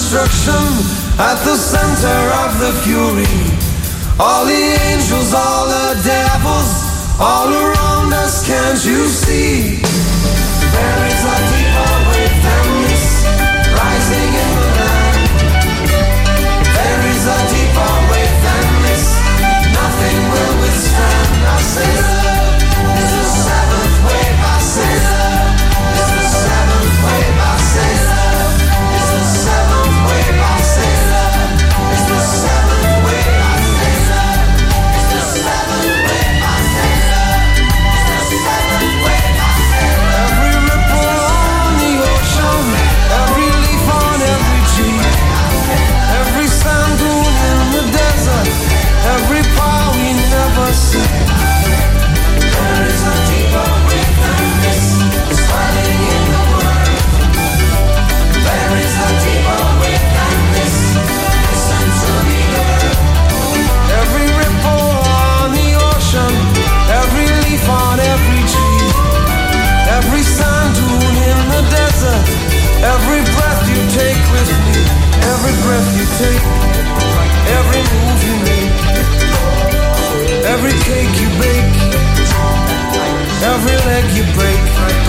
destruction at the center of the fury. All the angels, all the devils, all around us, can't you see? There is a deeper wave than this, rising in the land. There is a deeper wave than this, nothing will withstand. I say love is the seventh wave. I say love is the seventh wave. I say love is the seventh wave. I say love is the seventh wave. I say love is the seventh wave. I say love is the seventh wave. I say love. Every ripple on the ocean, every leaf on every tree, every sand dune in the desert, every power we never see. There is a deeper wave than this, swelling in the world. There is a deeper wave than this, listen to the earth. Every ripple on the ocean, every leaf on every tree, every sand dune in the desert, every breath you take with me, every breath you take, every move you make, every cake you bake, every leg you break.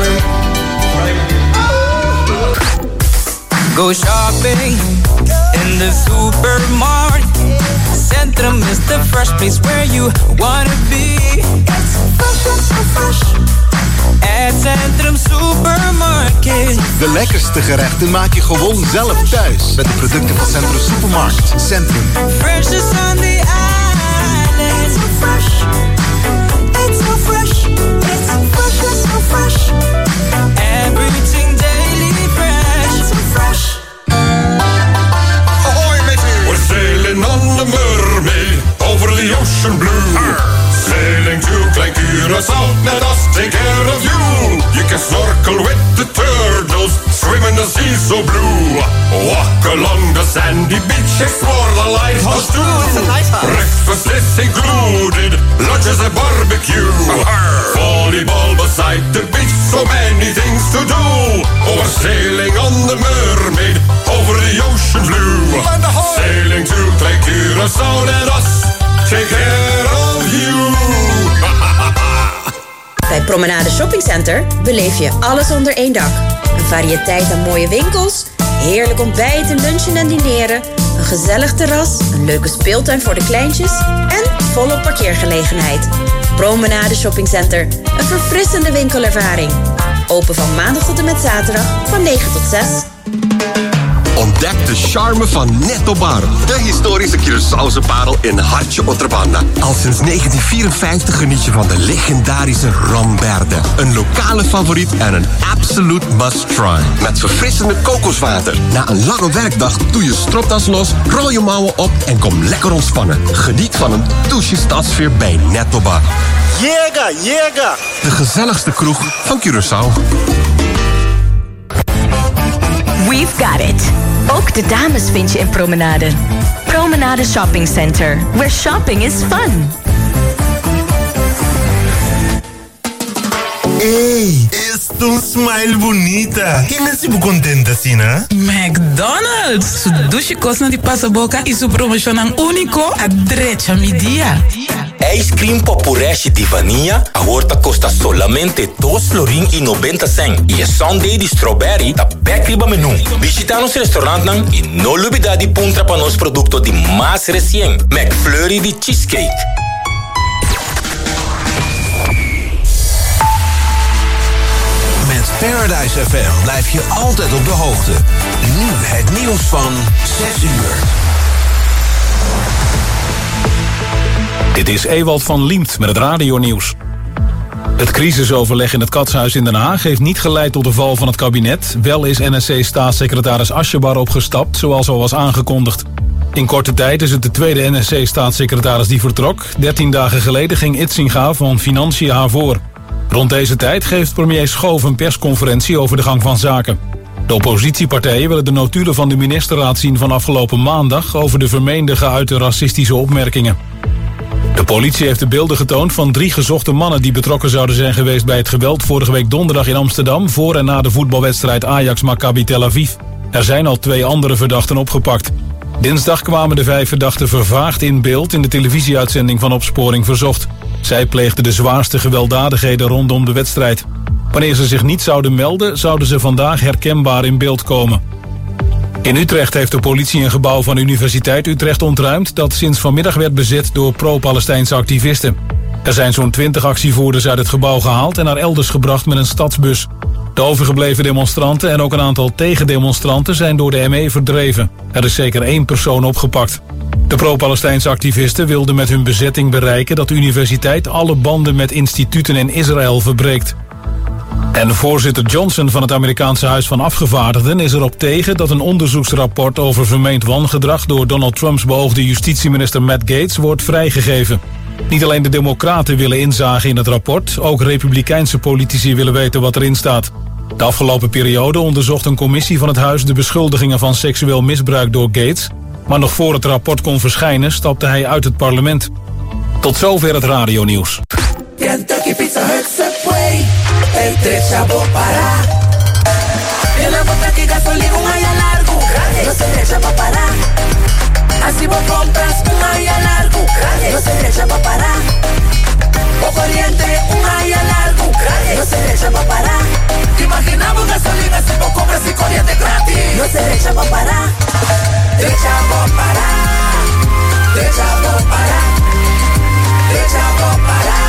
Go shopping in the supermarket. Centrum is the fresh place where you wanna be. It's fresh. At Centrum Supermarket. De lekkerste gerechten maak je gewoon zelf thuis met de producten van Centrum Supermarket. Centrum. Fresh is on the island. It's so fresh. It's so fresh. It's so fresh. It's so fresh. Everything daily fresh. It's so fresh. Ahoy matey! We're sailing on the mermaid over the ocean blue. Sailing to Klein Curaçao, let us take care of you. You can snorkel with the turtles, swim in the sea so blue. Walk along the sandy beach, explore the lighthouse too. It's a lighthouse. Breakfast is included, lunch is a barbecue. Volleyball beside the beach, so many things to do. Oh, we're sailing on the mermaid over the ocean blue. Sailing to Klein Curaçao, let us take care of you. Bij Promenade Shopping Center beleef je alles onder één dak. Een variëteit aan mooie winkels, heerlijk ontbijten, lunchen en dineren, een gezellig terras, een leuke speeltuin voor de kleintjes en volop parkeergelegenheid. Promenade Shopping Center, een verfrissende winkelervaring. Open van maandag tot en met zaterdag van 9 tot 6. Ontdek de charme van Netto Bar. De historische Curaçaose parel in Hartje Otterbanda. Al sinds 1954 geniet je van de legendarische Ramberde. Een lokale favoriet en een absolute must-try. Met verfrissende kokoswater. Na een lange werkdag doe je stropdas los, rol je mouwen op en kom lekker ontspannen. Geniet van een douche stadsfeer bij Netto Bar. Llega! De gezelligste kroeg van Curaçao. We've got it. Ook de dames vind je in Promenade. Promenade Shopping Center, where shopping is fun. Hey, es tu smile bonita. ¿Quién es tu contenta, Sina? McDonald's. Su douche costa di pasaboca e su promocionan único a drecha mi dia. Ice cream popureste de vanilla agora custa solamente $2,90. E a sundae de strawberry tá backriba menu. Visita nosso restaurante e não olvida de punta para nos produtos de mais recente. McFlurry de cheesecake. Met Paradise FM blijf je altijd op de hoogte. Nu het nieuws van 6 uur. Dit is Ewald van Liemt met het radionieuws. Het crisisoverleg in het Katshuis in Den Haag heeft niet geleid tot de val van het kabinet. Wel is NSC-staatssecretaris Aschebar opgestapt, zoals al was aangekondigd. In korte tijd is het de tweede NSC-staatssecretaris die vertrok. 13 dagen geleden ging Itzinga van Financiën haar voor. Rond deze tijd geeft premier Schoof een persconferentie over de gang van zaken. De oppositiepartijen willen de notulen van de ministerraad zien van afgelopen maandag over de vermeende geuite racistische opmerkingen. De politie heeft de beelden getoond van 3 gezochte mannen die betrokken zouden zijn geweest bij het geweld vorige week donderdag in Amsterdam voor en na de voetbalwedstrijd Ajax-Maccabi Tel Aviv. Er zijn al 2 andere verdachten opgepakt. Dinsdag kwamen de 5 verdachten vervaagd in beeld in de televisieuitzending van Opsporing Verzocht. Zij pleegden de zwaarste gewelddadigheden rondom de wedstrijd. Wanneer ze zich niet zouden melden, zouden ze vandaag herkenbaar in beeld komen. In Utrecht heeft de politie een gebouw van de Universiteit Utrecht ontruimd dat sinds vanmiddag werd bezet door pro-Palestijnse activisten. Er zijn zo'n 20 actievoerders uit het gebouw gehaald en naar elders gebracht met een stadsbus. De overgebleven demonstranten en ook een aantal tegendemonstranten zijn door de ME verdreven. Er is zeker 1 persoon opgepakt. De pro-Palestijnse activisten wilden met hun bezetting bereiken dat de universiteit alle banden met instituten in Israël verbreekt. En voorzitter Johnson van het Amerikaanse Huis van Afgevaardigden is erop tegen dat een onderzoeksrapport over vermeend wangedrag door Donald Trumps beoogde justitieminister Matt Gaetz wordt vrijgegeven. Niet alleen de democraten willen inzage in het rapport, ook republikeinse politici willen weten wat erin staat. De afgelopen periode onderzocht een commissie van het huis de beschuldigingen van seksueel misbruik door Gaetz, maar nog voor het rapport kon verschijnen stapte hij uit het parlement. Tot zover het radionieuws. Kentucky Pizza Hut Subway, el tres chavo para. En la bota que gasolina un año largo, no se deja pa parar. Así vos compras un año largo, no se deja pa parar. O corriente un año largo, no se deja pa parar. Imaginamos gasolina si vos compras y corriente gratis, no se deja pa parar. Deja pa parar, deja pa parar, deja pa parar.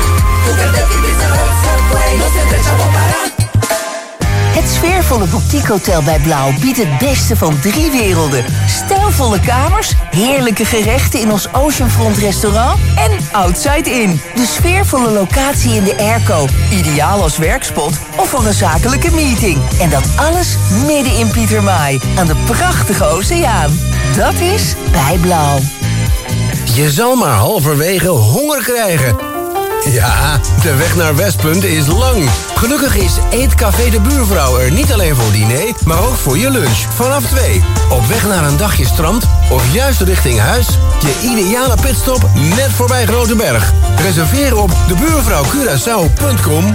Het sfeervolle boutiquehotel bij Blauw biedt het beste van 3 werelden. Stijlvolle kamers, heerlijke gerechten in ons Oceanfront restaurant en Outside Inn. De sfeervolle locatie in de airco, ideaal als werkspot of voor een zakelijke meeting. En dat alles midden in Pietermaai, aan de prachtige oceaan. Dat is bij Blauw. Je zal maar halverwege honger krijgen. Ja, de weg naar Westpunt is lang. Gelukkig is Eetcafé de Buurvrouw er niet alleen voor diner, maar ook voor je lunch. Vanaf 2. Op weg naar een dagje strand of juist richting huis. Je ideale pitstop net voorbij Groteberg. Reserveer op debuurvrouwcuraçao.com.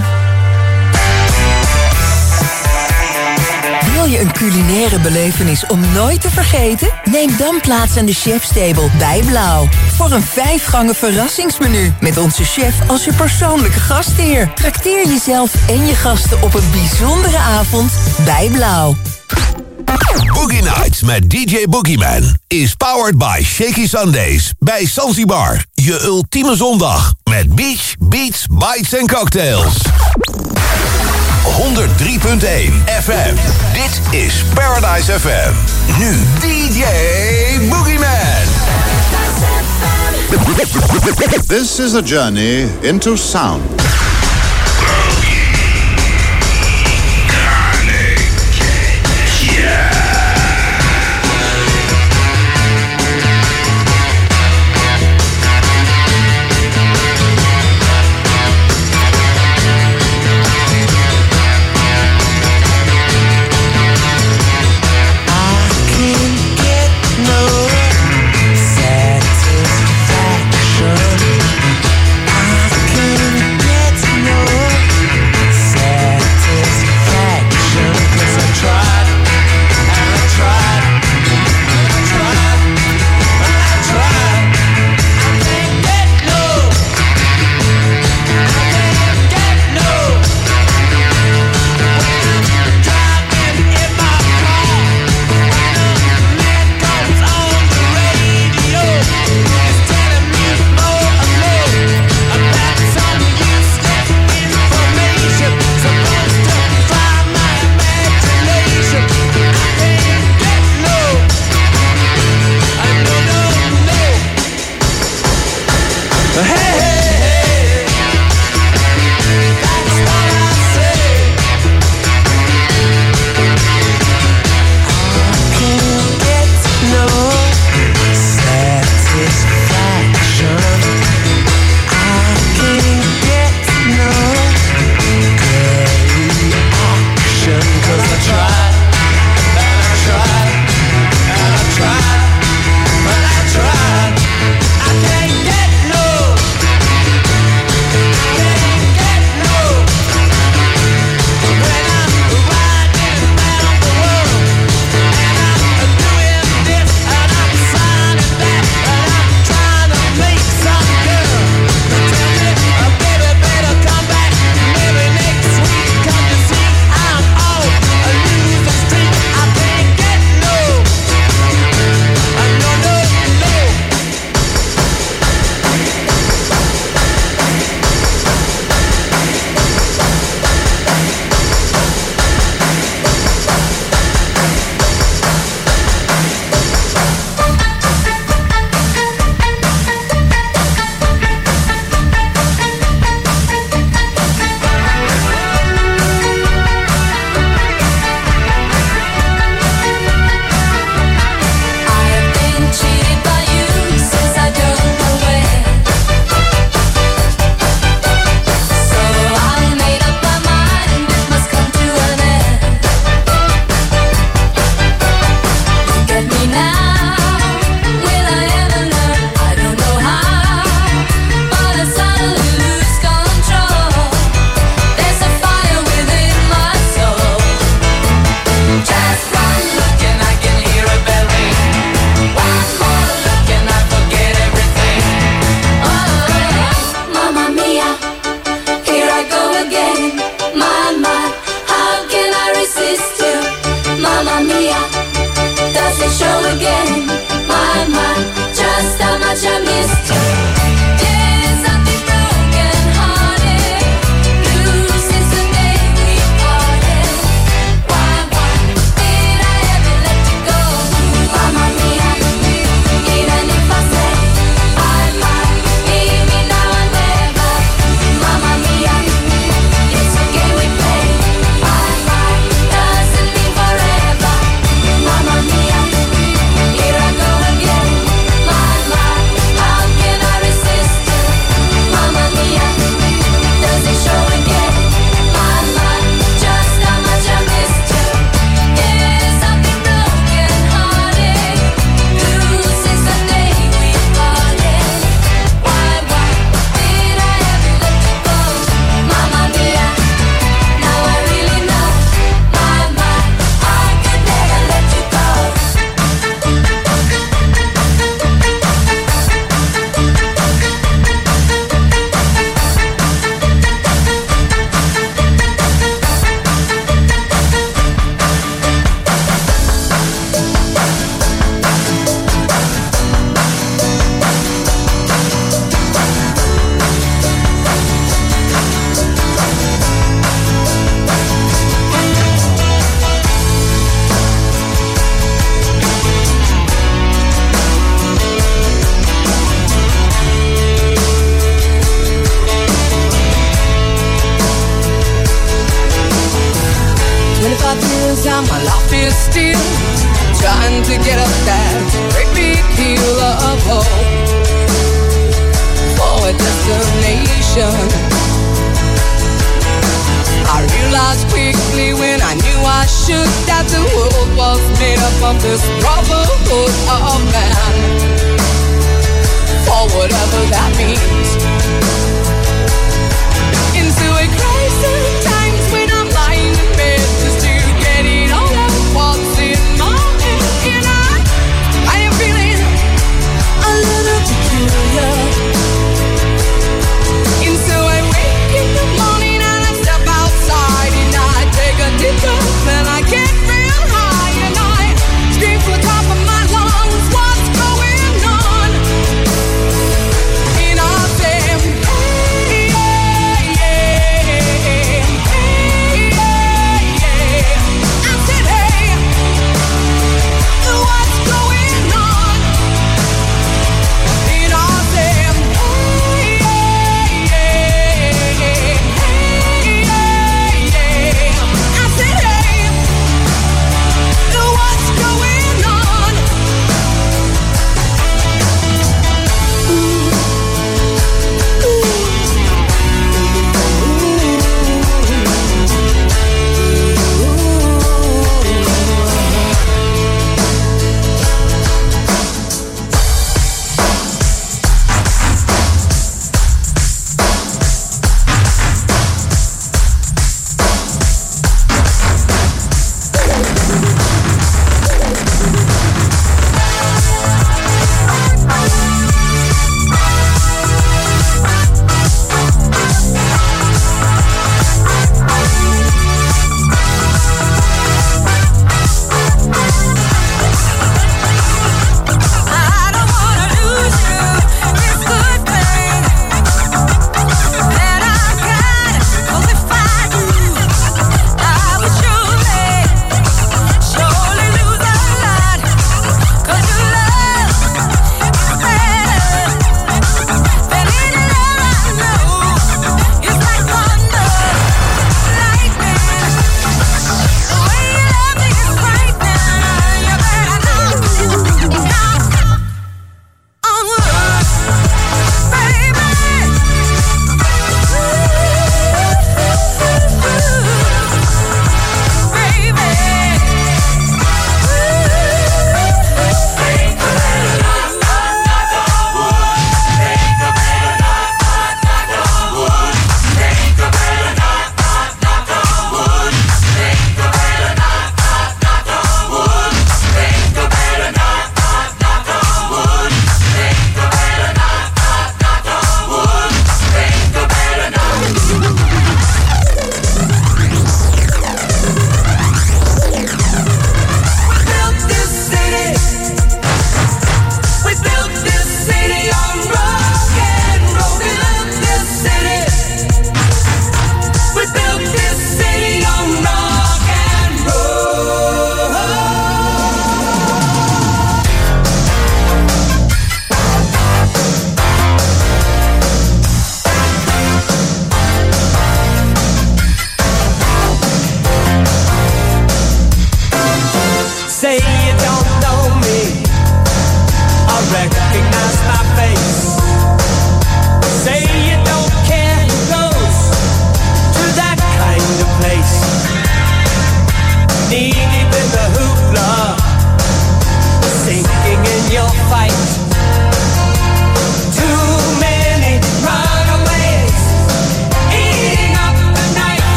Wil je een culinaire belevenis om nooit te vergeten? Neem dan plaats aan de chefstable bij Blauw. Voor een 5-gangen verrassingsmenu. Met onze chef als je persoonlijke gastheer. Trakteer jezelf en je gasten op een bijzondere avond bij Blauw. Boogie Nights met DJ Boogieman is powered by Shaky Sundays bij Zanzibar. Je ultieme zondag met beach, beats, bites en cocktails. 103.1 FM. Dit is Paradise FM. Nu DJ Boogieman. This is a journey into sound. to get up that great big hill of hope for a destination. I realized quickly when I knew I should that the world was made up of this brotherhood of man, for whatever that means. Into a crisis times when I'm lying in bed just to get it all out what's in my head. And I am feeling a little peculiar. And so I wake in the morning and I step outside and I take a deep breath and I get real high and I scream from the top of my lungs, what's going on? And I say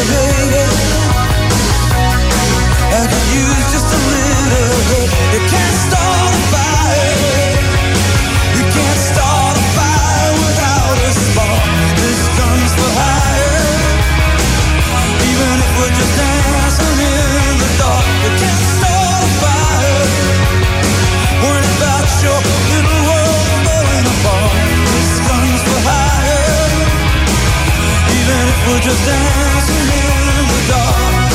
I could use just a little. You can't start a fire. You can't start a fire without a spark. This gun's for hire. Even if we're just dancing in the dark, you can't start a fire. Worrying about your little world falling apart. This gun's for hire. Even if we're just dancing in the dark.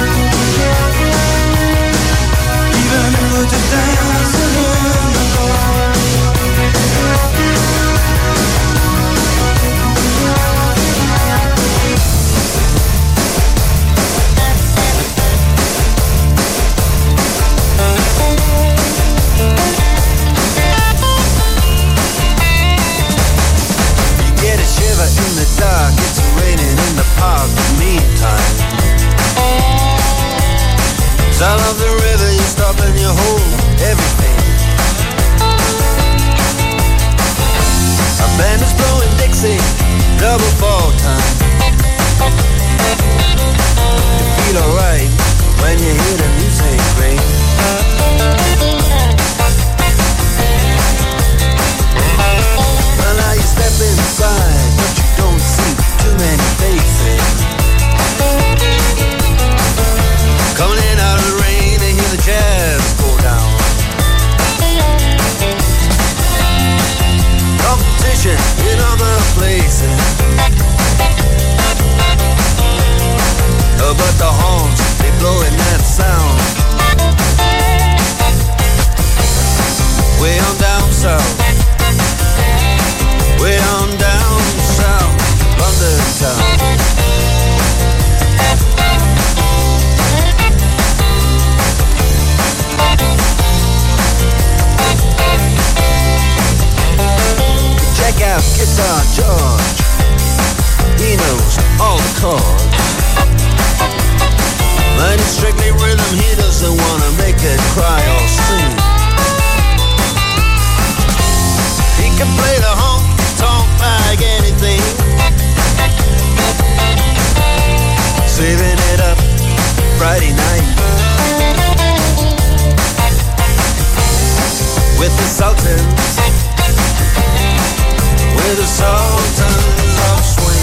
Even if we're just dancing in the dark. You get a shiver in the dark, it's raining in the park. Meantime, sound of the river, you stop and you hold everything. A band is blowing Dixie, double fall time. You feel alright when you hear the music ring. Well, now you step inside, but you don't see too many faces. Coming in out of the rain and hear the jazz go down. Competition in other places. But the horns, they blowing that sound. Way on down south. Way on down south. London town. Check out Guitar George. He knows all the chords. But it's strictly rhythm, he doesn't wanna make it cry or sing. He can play the honky-tonk like anything. Saving it up Friday night with the Sultans. With the Sultans of Swing.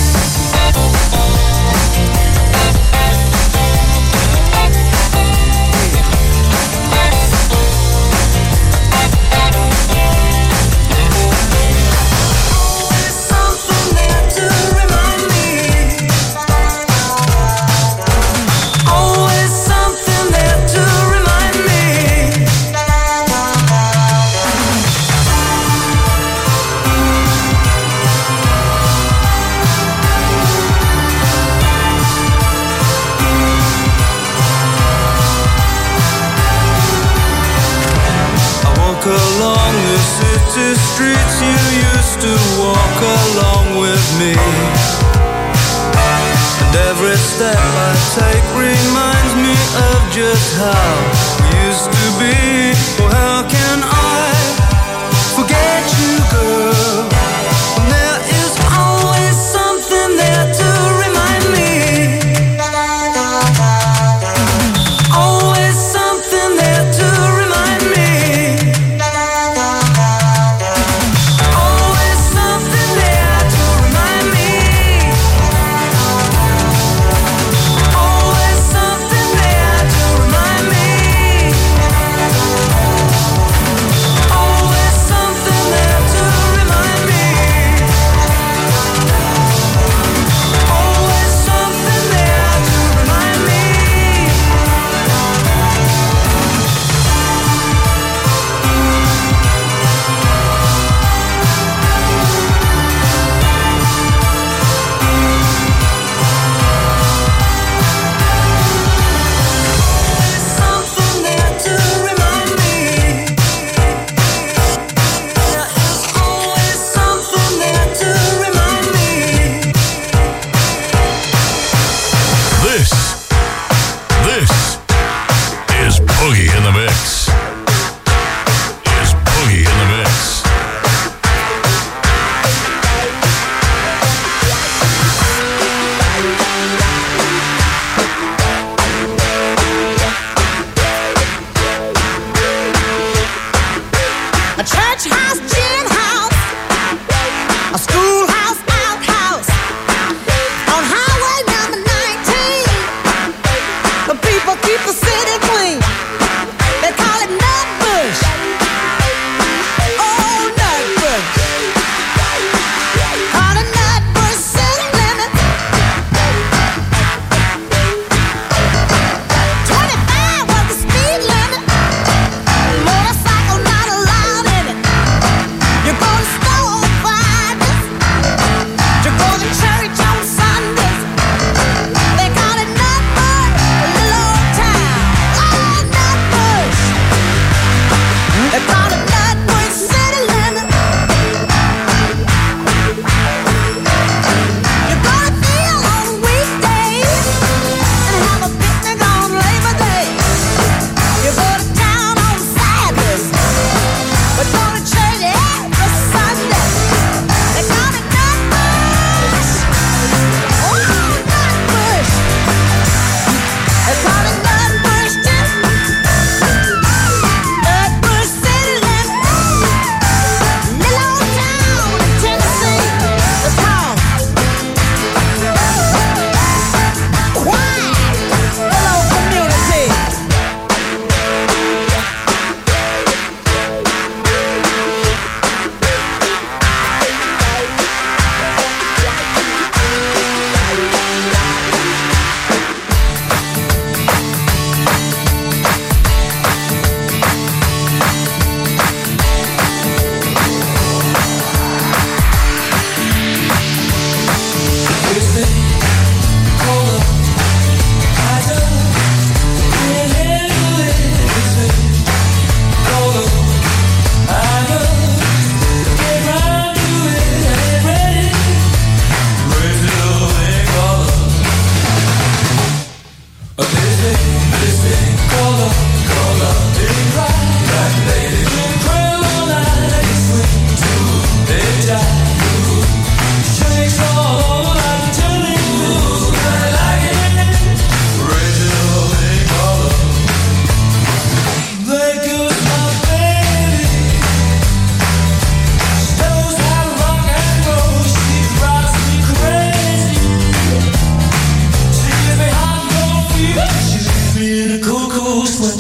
Along the city streets you used to walk along with me. And every step I take reminds me of just how we used to be. Oh, how can I forget you, girl? When there is always something there to remind me. Always something there to remind me. This thing called love ain't right. Black lady, pray all night, swing to the die. Shakes all over like turning blue. I like it. Crazy love ain't called love. There goes my baby. She knows how to rock and roll. She drives me crazy. She gives me hot and cold fever. She leaves me in a cool, cool sweat.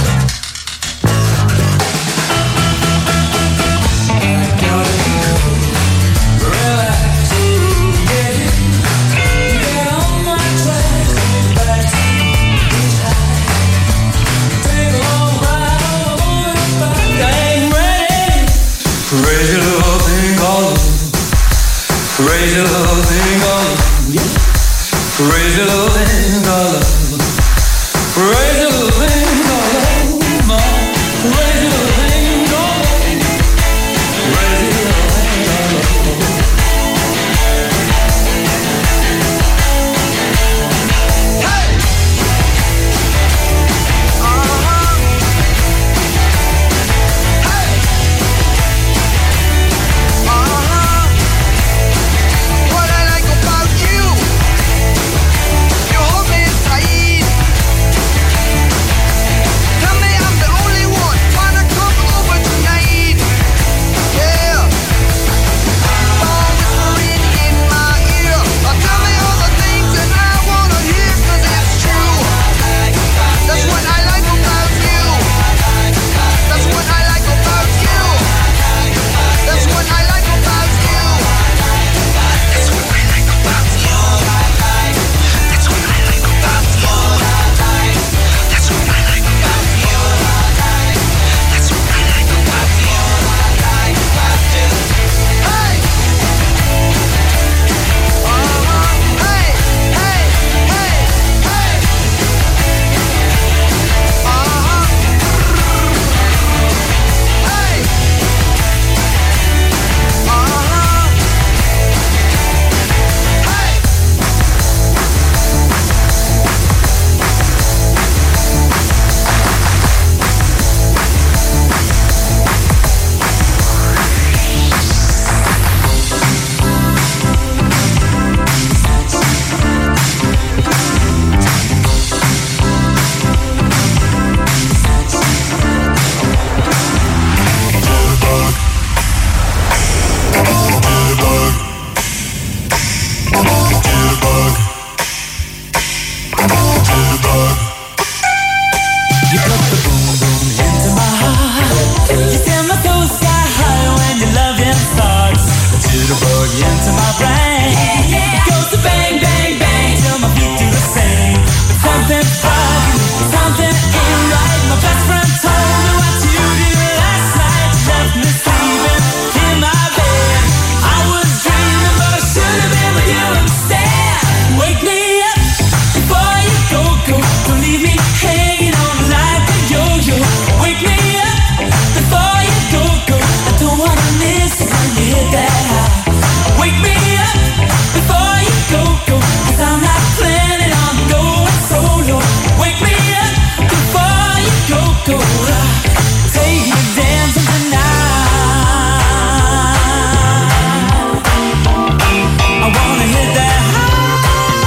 Crazy little thing called love. Crazy little thing called love. Crazy little thing called love. Crazy little thing called love. Crazy little thing called love. Crazy little thing called love. Hey! What I like about you, you hold me tight. Tell me I'm the only one. Wanna come over tonight? Yeah. Whispering in my ear. Tell me all the things that I wanna hear, 'cause it's true. That's what I like about you. That's what I like about you. That's what I like about you. That's what I like about you. That's what I like about you. That's what I like about you. That's what I like about you. Hey! Hey! Hey! Hey! Hey! Hey! You put the boom boom into my heart. You send my soul sky high when your loving starts. Jitterbug into my brain. It goes to bang bang bang till my feet do the same. But something's bugging, something ain't right. My best friend told me what you did last night. Left me sleeping in my bed. I was dreaming, but I should have been with you instead. Wake me up before you go. Don't leave me hanging on like a yo-yo. Wake me up before you go. I don't wanna miss it when you hit that high. Wake me up before you go. 'Cause I'm not planning on going solo. Wake me up before you go. Take me dancing tonight. I wanna hit that high.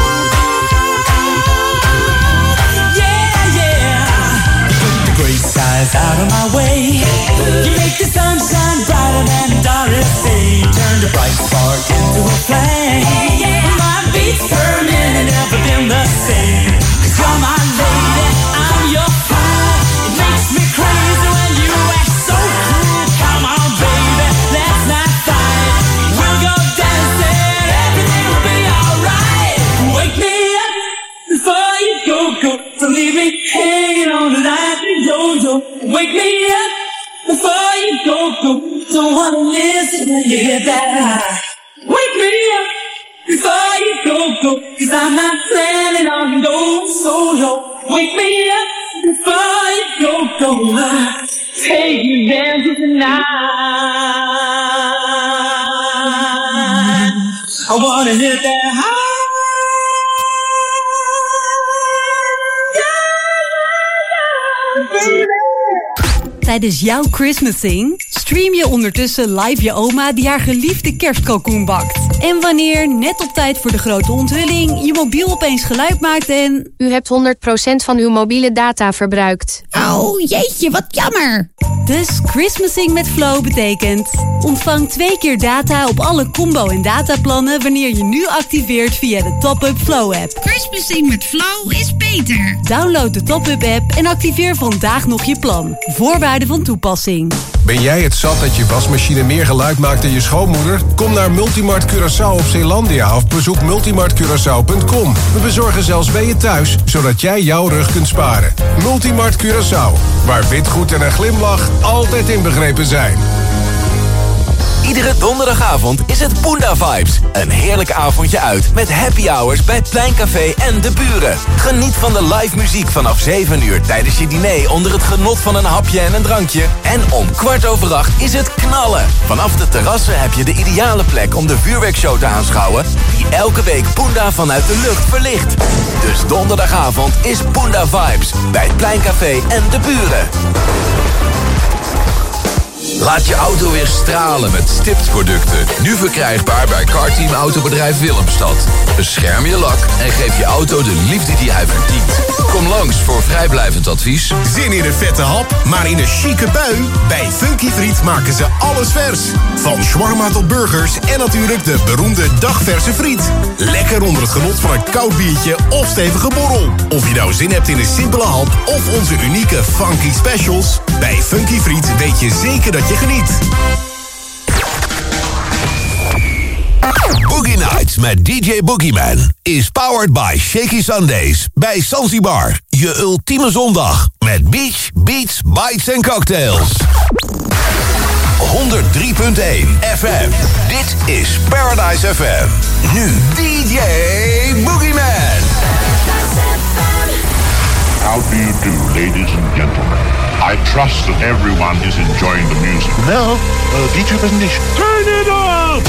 Yeah, yeah. You put the gray skies out of my way. You make the sunshine brighter than Doris Day. Turn the bright spark into a flame. My beats per minute never been the same. 'Cause you're my lady, I'm your fool. It makes me crazy when you act so cool. Come on, baby, let's not fight. We'll go dancing, everything will be alright. Wake me up before you go. Don't leave me hanging on like a yo-yo. Wake me up before you go. Don't wanna miss it when you hit that high. Wake me up before you go. 'Cause I'm not planning on going solo. Wake me up before you go. Take me dancing tonight. I wanna hit that high. tijdens jouw Christmasing? Stream je ondertussen live je oma die haar geliefde kerstkalkoen bakt. En wanneer, net op tijd voor de grote onthulling, je mobiel opeens geluid maakt en... U hebt 100% van uw mobiele data verbruikt. Oh, jeetje, wat jammer. Dus Christmasing met Flow betekent... ontvang 2 keer data op alle combo- en dataplannen... wanneer je nu activeert via de Top-Up Flow-app. Christmasing met Flow is beter. Download de Top-Up app en activeer vandaag nog je plan. Voorwaarden van toepassing. Ben jij het zat dat je wasmachine meer geluid maakt dan je schoonmoeder? Kom naar Multimart Curaçao op Zeelandia of bezoek multimartcuraçao.com. We bezorgen zelfs bij je thuis, zodat jij jouw rug kunt sparen. Multimart Curaçao, waar witgoed en een glimlach altijd inbegrepen zijn. Iedere donderdagavond is het Poenda Vibes. Een heerlijk avondje uit met happy hours bij Pleincafé en De Buren. Geniet van de live muziek vanaf 7 uur tijdens je diner onder het genot van een hapje en een drankje. En om 7:15 is het knallen. Vanaf de terrassen heb je de ideale plek om de vuurwerkshow te aanschouwen die elke week Poenda vanuit de lucht verlicht. Dus donderdagavond is Poenda Vibes bij Pleincafé en De Buren. Laat je auto weer stralen met Stipt-producten. Nu verkrijgbaar bij Carteam Autobedrijf Willemstad. Bescherm je lak en geef je auto de liefde die hij verdient. Kom langs voor vrijblijvend advies. Zin in een vette hap, maar in een chique bui? Bij Funky Friet maken ze alles vers. Van shawarma tot burgers en natuurlijk de beroemde dagverse friet. Lekker onder het genot van een koud biertje of stevige borrel. Of je nou zin hebt in een simpele hap of onze unieke Funky Specials. Bij Funky Friet weet je zeker dat je geniet. Boogie Nights met DJ Boogieman is powered by Shaky Sundays bij Zanzibar. Je ultieme zondag met beach, beats, bites en cocktails. 103.1 FM. Dit is Paradise FM. Nu DJ Boogieman. How do you do, ladies and gentlemen? I trust that everyone is enjoying the music. Now, DJ presentation. Turn it up!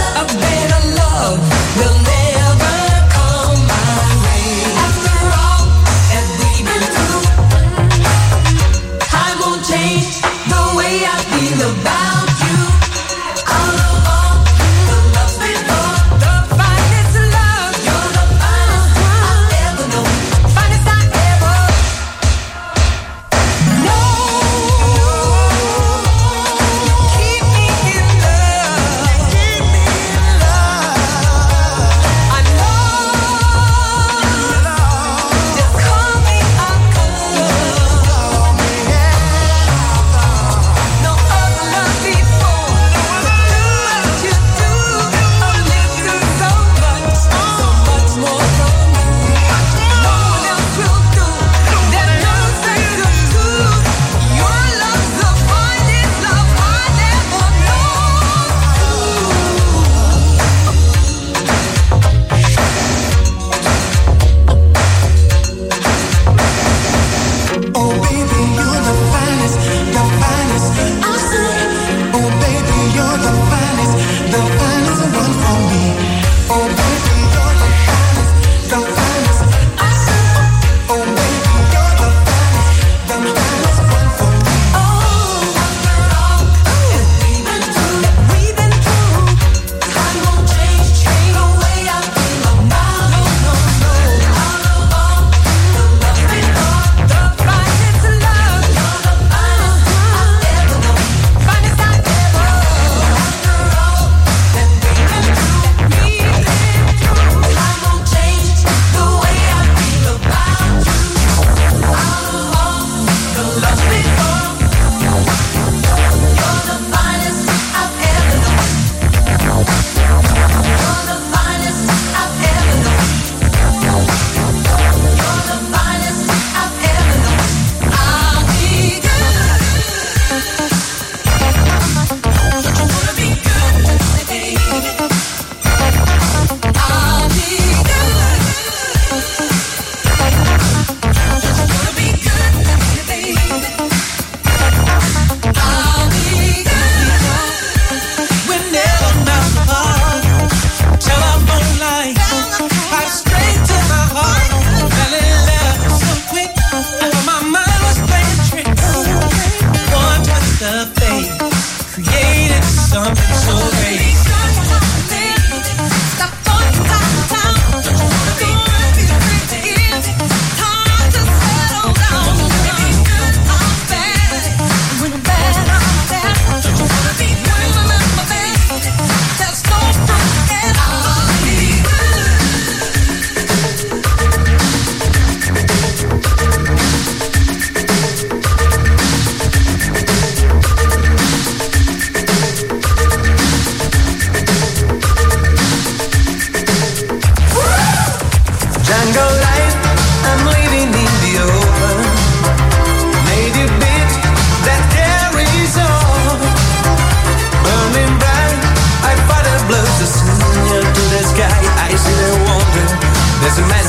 Will never come my way. After all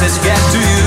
always get to you.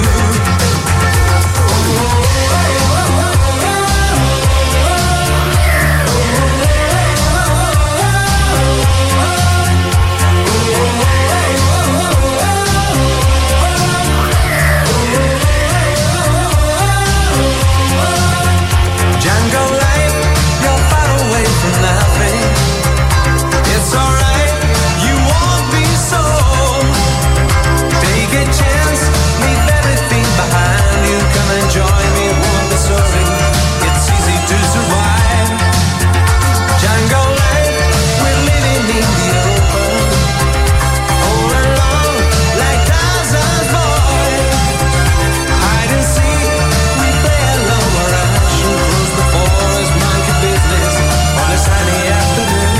Jungle life, you're far away from nothing. It's alright, you won't be sold. Take a chance, leave everything behind you. Come and join me, won't be sorry. It's easy to survive. Jungle life, we're living in the open. All alone, like Tarzan's boy. Hide and seek, we play alone around. Cruise the forest, monkey business on a sunny afternoon.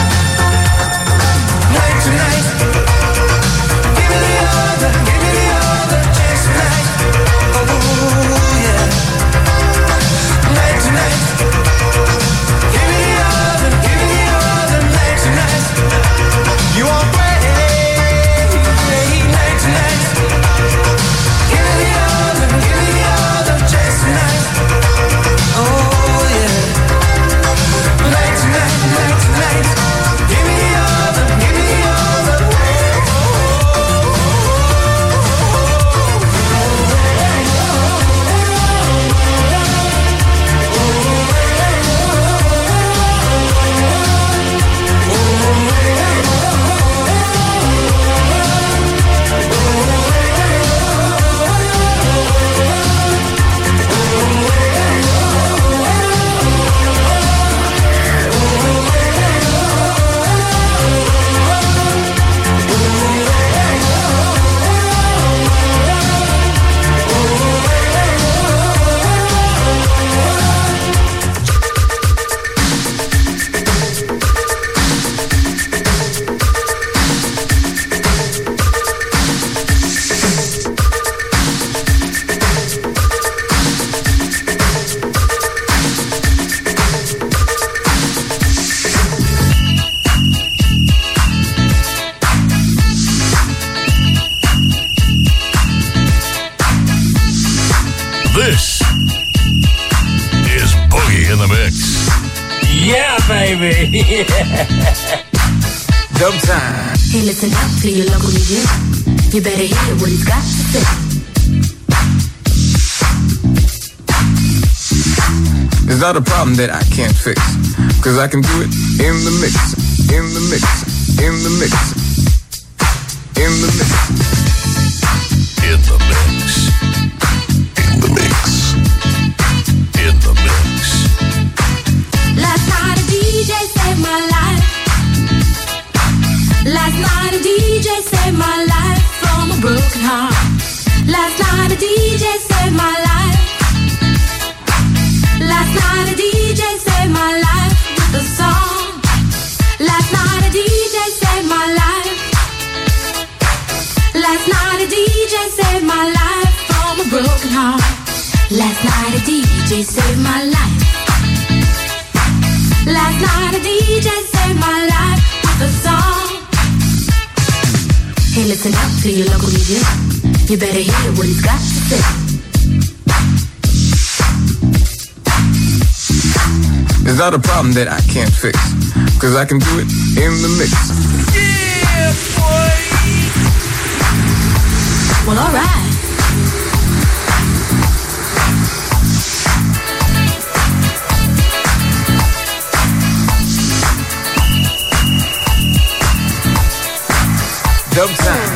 Night to night, give me the other chance tonight. Oh yeah. Night to night, give me the other night to night. You won't play night to night. Give me the other chance tonight. Oh yeah. Night to night. Give me the other. This is Boogie in the Mix. Yeah, baby. Dub time. Hey, listen up to your local DJ. You better hear what he's got to say. It's not a problem that I can't fix, 'cause I can do it in the mix, in the mix, in the mix, in the mix. In the mix. In the mix. In the mix. Last night a DJ saved my life. Last night a DJ saved my life from a broken heart. Last night a DJ saved my life. Last night a DJ saved my life with a song. Last night a DJ saved my life. Last night a DJ saved my life from a broken heart. Last night a DJ saved my life. Last night a DJ saved my life with a song. Hey, listen up to your local DJ. You better hear what he's got to say. It's not a problem that I can't fix, 'cause I can do it in the mix. Yeah, boy. Well, alright. Dub time.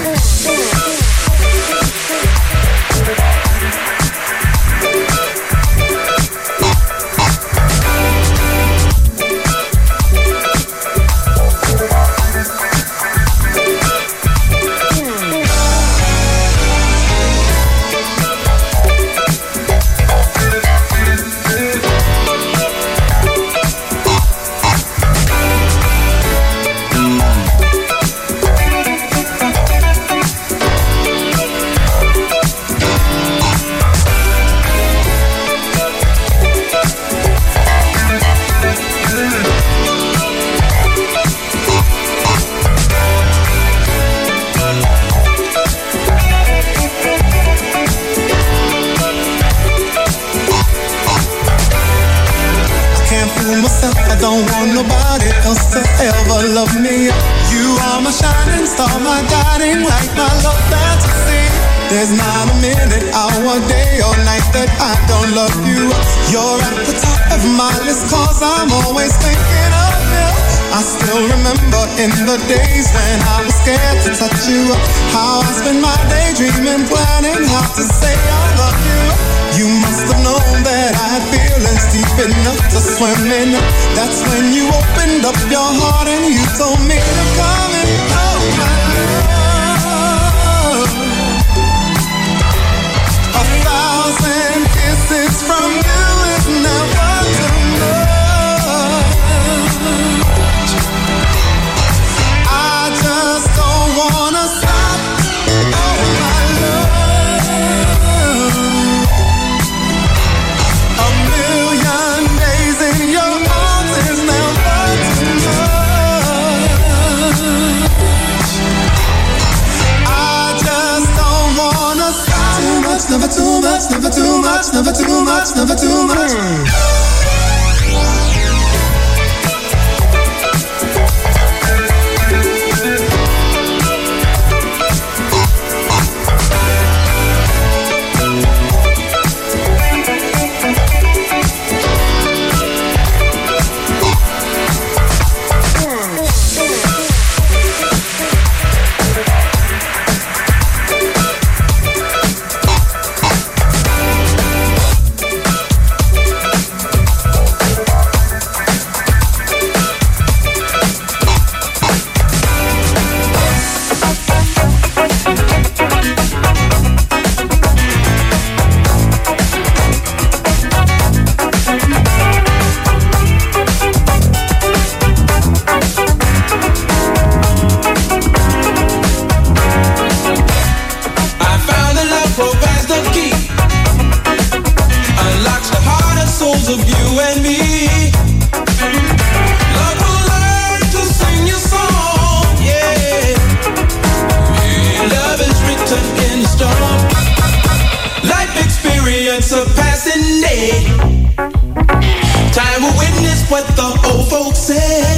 don't want nobody else to ever love me. You are my shining star, my guiding light, my love fantasy. There's not a minute, hour, day or night that I don't love you. You're at the top of my list, cause I'm always thinking of you. I still remember in the days when I was scared to touch you, how I spent my day dreaming, planning how to say I love you. You must have known that I had feelings deep enough to swim in. That's when you opened up your heart and you told me to come and oh my love. 1,000 kisses from you is never too much. I just don't wanna stop. Oh my love. 1,000,000 days in your arms is never too much. I just don't wanna stop. Too much, never too much, never too much, never too much, never too much. Of you and me, love will learn to sing your song, yeah. Love is written in the storm. Life experience of passing day. Time will witness what the old folks said.